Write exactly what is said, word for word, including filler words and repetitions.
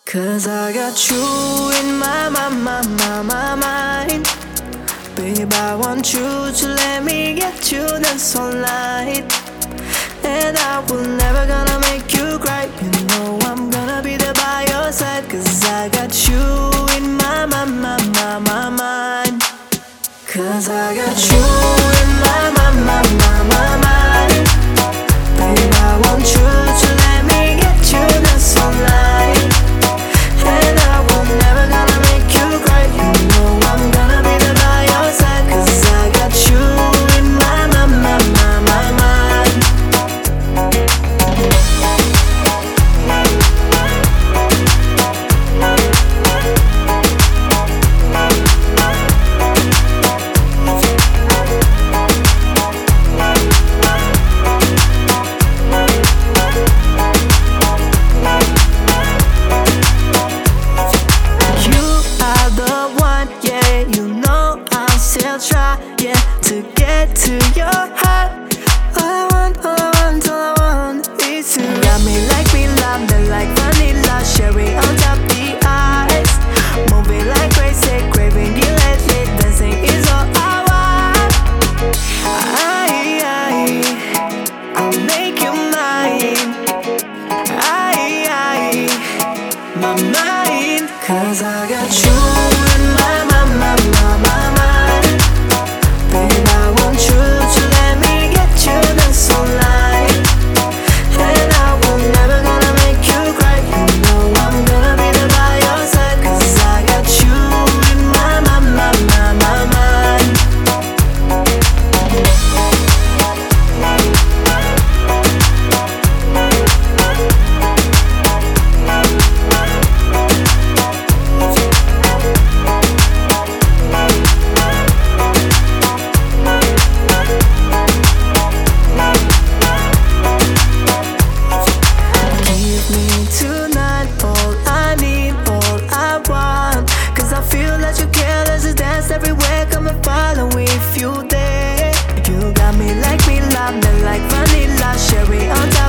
Cause I got you in my, my, my, my, my mind. Babe, I want you to let me get you this all night. And I will never gonna make you cry. You know I'm gonna be there by your side. Cause I got you in my, my, my, my, my mind. Cause I got you in my, my, my, my, my mind. Babe, I want you to let me get you this all night. And I will never gonna make you cry. You know I'm gonna be there by your side. Cause I got you in my, my, my, my, my mind. Try, yeah, to get to your heart. All I want, all I want, all I want is to got me like me love, me like vanilla, cherry on top the ice. Moving like crazy, craving you lately, dancing is all I want. I, I, I'll make you mine. I, I, my mind. Cause I got you in my, my, my, my, my mind. Babe, I want you to let me get you this all night. And I will never gonna make you cry. You know I'm gonna be there by your side. Cause I got you in my, my, my, my, my mind. Everywhere, come and follow if you there. You got me like me love, me like vanilla, cherry on top.